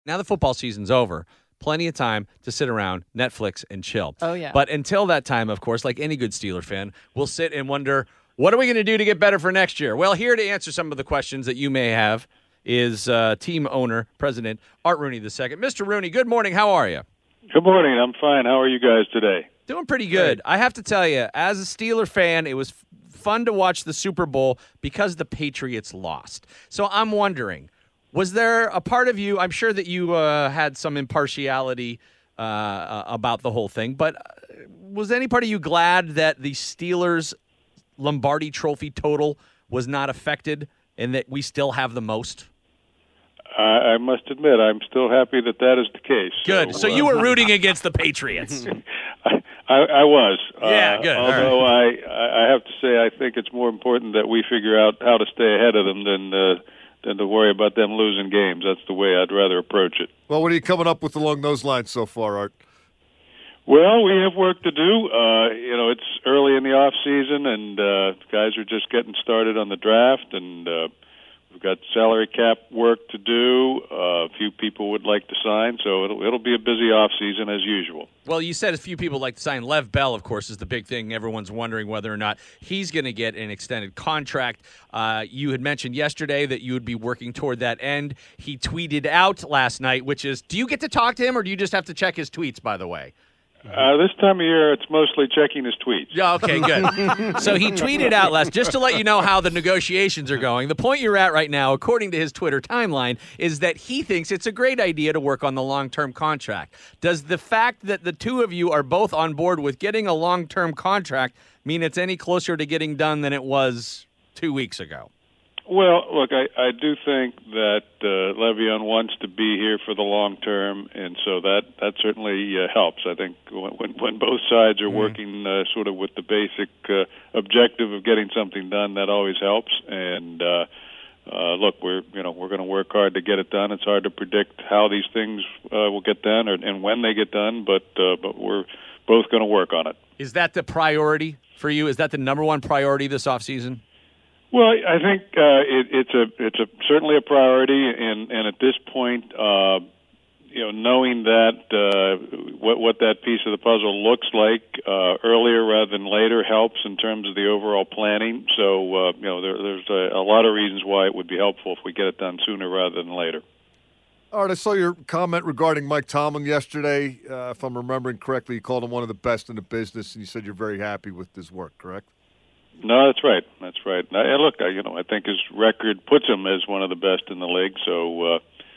Now the football season's over. Plenty of time to sit around, Netflix, and chill. Oh, yeah. But until that time, of course, like any good Steeler fan, we'll sit and wonder, what are we going to do to get better for next year? Well, here to answer some of the questions that you may have is team owner, President Art Rooney II. Mr. Rooney, good morning. How are you? Good morning. I'm fine. How are you guys today? Doing pretty good. I have to tell you, as a Steeler fan, it was fun to watch the Super Bowl because the Patriots lost. So I'm wondering, was there a part of you, I'm sure that you had some impartiality about the whole thing, but was any part of you glad that the Steelers' Lombardi Trophy total was not affected and that we still have the most? I must admit, I'm still happy that is the case. Good. So you were rooting against the Patriots. I was. Yeah, good. Although I have to say, I think it's more important that we figure out how to stay ahead of them than to worry about them losing games. That's the way I'd rather approach it. Well, what are you coming up with along those lines so far, Art? Well, we have work to do. It's early in the off season, and guys are just getting started on the draft, and we've got salary cap work to do. A few people would like to sign, so it'll be a busy off season as usual. Well, you said a few people like to sign. Lev Bell, of course, is the big thing. Everyone's wondering whether or not he's going to get an extended contract. You had mentioned yesterday that you would be working toward that end. He tweeted out last night, which is, do you get to talk to him, or do you just have to check his tweets, by the way? This time of year, it's mostly checking his tweets. Yeah, okay, good. So he tweeted out just to let you know how the negotiations are going. The point you're at right now, according to his Twitter timeline, is that he thinks it's a great idea to work on the long-term contract. Does the fact that the two of you are both on board with getting a long-term contract mean it's any closer to getting done than it was 2 weeks ago? Well, look, I do think that Le'Veon wants to be here for the long term, and so that certainly helps. I think when both sides are working sort of with the basic objective of getting something done, that always helps. And look, we're going to work hard to get it done. It's hard to predict how these things will get done and when they get done, but we're both going to work on it. Is that the priority for you? Is that the number one priority this offseason? Well, I think it's certainly a priority, and at this point, knowing that what that piece of the puzzle looks like earlier rather than later helps in terms of the overall planning. So there's a lot of reasons why it would be helpful if we get it done sooner rather than later. All right, I saw your comment regarding Mike Tomlin yesterday. If I'm remembering correctly, you called him one of the best in the business, and you said you're very happy with his work, correct? No, that's right. That's right. Look, I think his record puts him as one of the best in the league. So,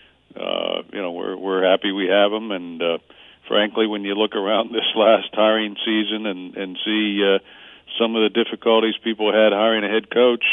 we're happy we have him. And frankly, when you look around this last hiring season and see some of the difficulties people had hiring a head coach,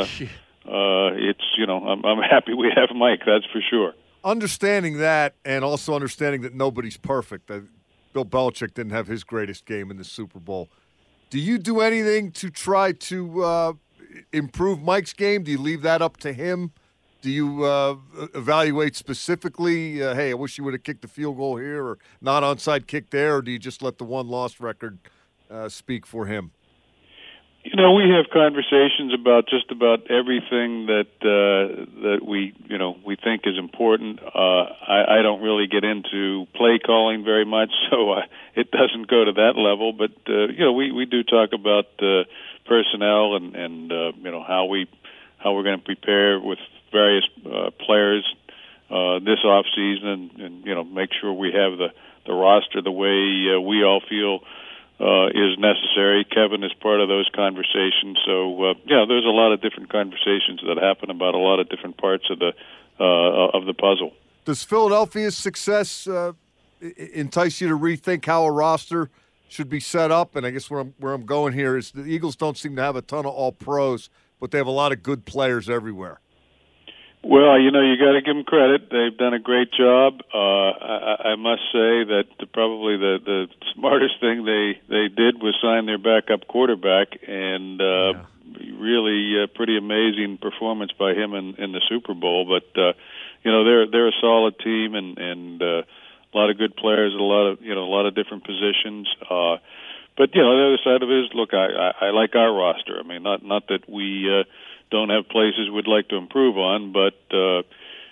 I'm happy we have Mike. That's for sure. Understanding that, and also understanding that nobody's perfect. Bill Belichick didn't have his greatest game in the Super Bowl. Do you do anything to try to improve Mike's game? Do you leave that up to him? Do you evaluate specifically, hey, I wish you would have kicked the field goal here or not onside kick there, or do you just let the one-loss record speak for him? We have conversations about just about everything that we think is important. I don't really get into play calling very much, so it doesn't go to that level. But we do talk about personnel and how we're going to prepare with various players this off season, and make sure we have the roster the way we all feel is necessary. Kevin is part of those conversations. So, there's a lot of different conversations that happen about a lot of different parts of the puzzle. Does Philadelphia's success entice you to rethink how a roster should be set up? And I guess where I'm going here is the Eagles don't seem to have a ton of all-pros, but they have a lot of good players everywhere. Well, you got to give them credit. They've done a great job. I must say that probably the smartest thing they did was sign their backup quarterback, and really pretty amazing performance by him in the Super Bowl. But they're a solid team and a lot of good players, a lot of different positions. But the other side of it is, look, I like our roster. I mean, not that we don't have places we'd like to improve on, but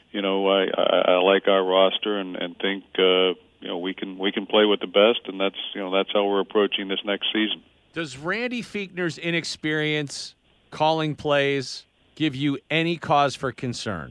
I like our roster and think we can play with the best, and that's how we're approaching this next season. Does Randy Fichtner's inexperience calling plays give you any cause for concern?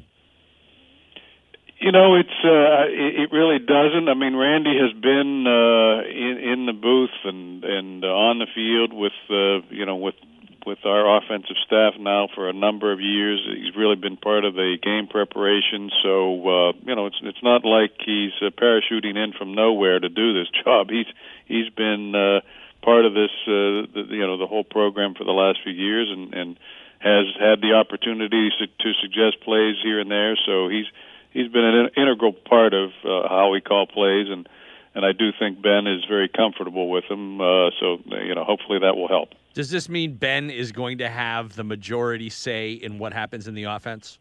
It really doesn't. I mean, Randy has been in the booth and on the field with our offensive staff now for a number of years. He's really been part of the game preparation. So it's not like he's parachuting in from nowhere to do this job. He's been part of this the whole program for the last few years and has had the opportunity to suggest plays here and there. So he's been an integral part of how we call plays, and I do think Ben is very comfortable with him. So hopefully that will help. Does this mean Ben is going to have the majority say in what happens in the offense?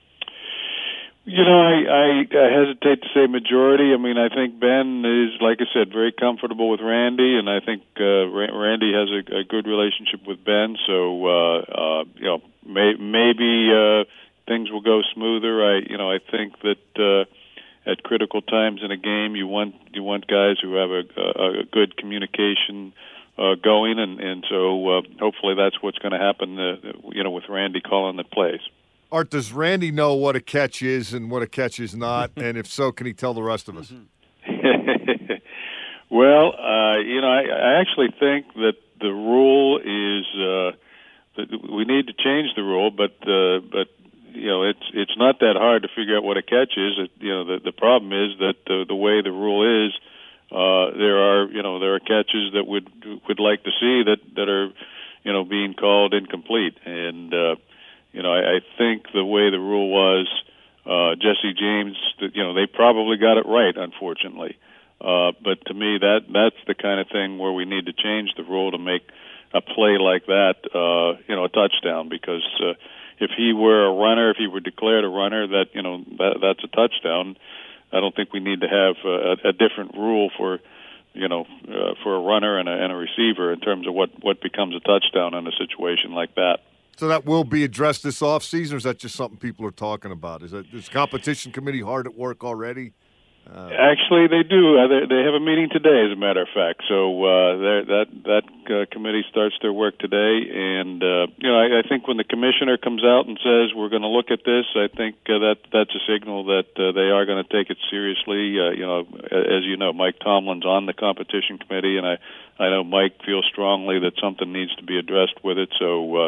I hesitate to say majority. I mean, I think Ben is, like I said, very comfortable with Randy, and I think Randy has a good relationship with Ben. So, maybe things will go smoother. I think that at critical times in a game, you want guys who have a good communication going, and so hopefully that's what's going to happen. With Randy calling the plays. Art, does Randy know what a catch is and what a catch is not? And if so, can he tell the rest of us? Well, I actually think that the rule is that we need to change the rule, but it's not that hard to figure out what a catch is. The problem is that the way the rule is, there are catches that would like to see that are being called incomplete, and I think the way the rule was, Jesse James, they probably got it right, unfortunately. But to me, that's the kind of thing where we need to change the rule to make a play like that, a touchdown. Because if he were a runner, if he were declared a runner, that's a touchdown. I don't think we need to have a different rule for a runner and a receiver in terms of what becomes a touchdown in a situation like that. So that will be addressed this offseason, or is that just something people are talking about? Is the competition committee hard at work already? Actually, they do. They have a meeting today, as a matter of fact. So that committee starts their work today, and I think when the commissioner comes out and says we're going to look at this, I think that's a signal that they are going to take it seriously. As you know, Mike Tomlin's on the competition committee, and I know Mike feels strongly that something needs to be addressed with it. So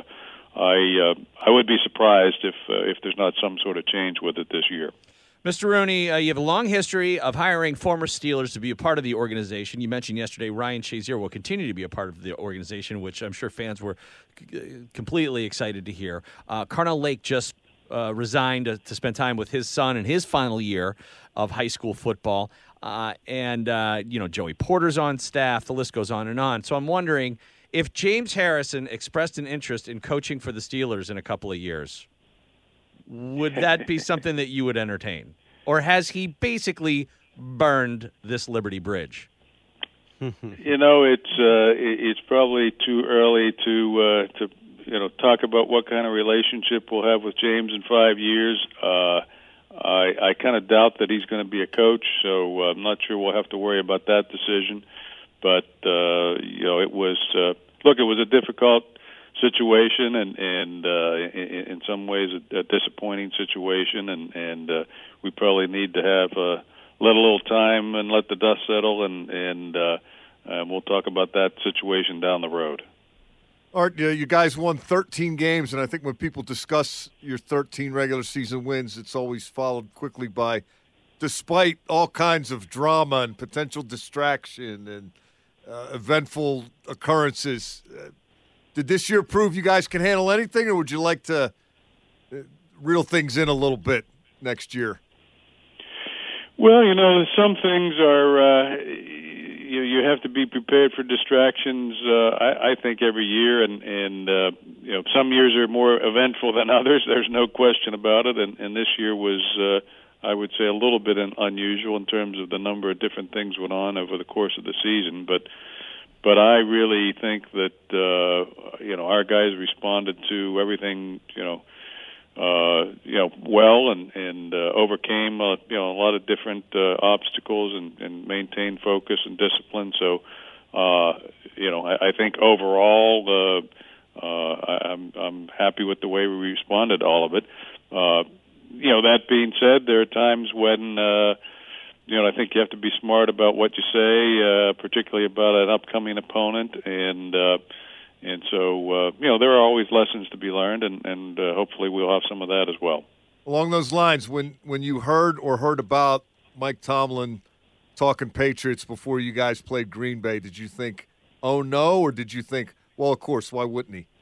I would be surprised if there's not some sort of change with it this year. Mr. Rooney, you have a long history of hiring former Steelers to be a part of the organization. You mentioned yesterday Ryan Shazier will continue to be a part of the organization, which I'm sure fans were completely excited to hear. Carnell Lake just resigned to spend time with his son in his final year of high school football. And Joey Porter's on staff. The list goes on and on. So I'm wondering if James Harrison expressed an interest in coaching for the Steelers in a couple of years, would that be something that you would entertain? Or has he basically burned this Liberty Bridge? It's probably too early to talk about what kind of relationship we'll have with James in 5 years. I kind of doubt that he's going to be a coach, so I'm not sure we'll have to worry about that decision. But it was a difficult situation and in some ways a disappointing situation, and we probably need to have let a little time and let the dust settle, and we'll talk about that situation down the road. Art, you guys won 13 games, and I think when people discuss your 13 regular season wins, it's always followed quickly by, despite all kinds of drama and potential distraction and eventful occurrences. Did this year prove you guys can handle anything, or would you like to reel things in a little bit next year? Well, some things are you have to be prepared for distractions. I think every year, and some years are more eventful than others. There's no question about it, and this year was, I would say, a little bit unusual in terms of the number of different things went on over the course of the season, but I really think that our guys responded to everything well and overcame a lot of different obstacles and maintained focus and discipline. So I think overall I'm happy with the way we responded to all of it. That being said, there are times when I think you have to be smart about what you say, particularly about an upcoming opponent, and so there are always lessons to be learned, and hopefully we'll have some of that as well. Along those lines, when you heard about Mike Tomlin talking Patriots before you guys played Green Bay, did you think, oh no, or did you think, well, of course, why wouldn't he?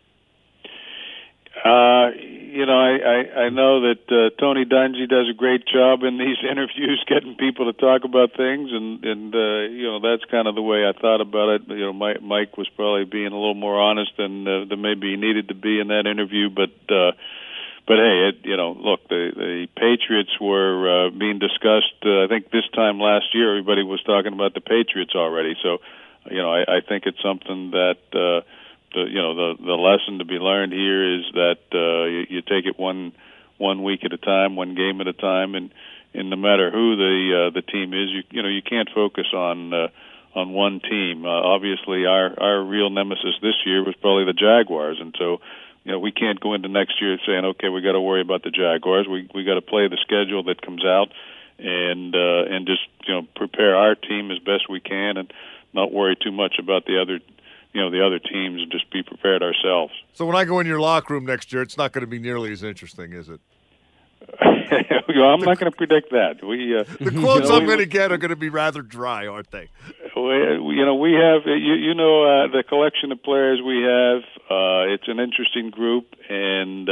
I know that Tony Dungy does a great job in these interviews getting people to talk about things, and that's kind of the way I thought about it. Mike was probably being a little more honest than maybe he needed to be in that interview, but hey, look, the Patriots were being discussed. I think this time last year, everybody was talking about the Patriots already. So, I think it's something that the lesson to be learned here is that you take it one week at a time, one game at a time, and no matter who the team is, you can't focus on one team. Obviously, our real nemesis this year was probably the Jaguars, and so we can't go into next year saying, okay, we got to worry about the Jaguars. We got to play the schedule that comes out, and just prepare our team as best we can, and not worry too much about the other teams, and just be prepared ourselves. So when I go in your locker room next year, it's not going to be nearly as interesting, is it? I'm not going to predict that. The quotes I'm going to get are going to be rather dry, aren't they? We have the collection of players we have. It's an interesting group, and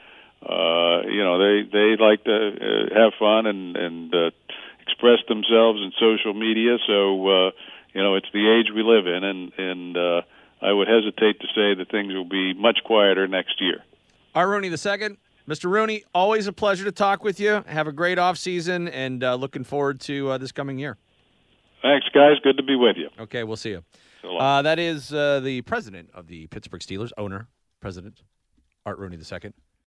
they like to have fun and express themselves in social media. So it's the age we live in, and I would hesitate to say that things will be much quieter next year. Art Rooney II. Mr. Rooney, always a pleasure to talk with you. Have a great offseason, and looking forward to this coming year. Thanks, guys. Good to be with you. Okay, we'll see you. So that is the president of the Pittsburgh Steelers, owner, president, Art Rooney II.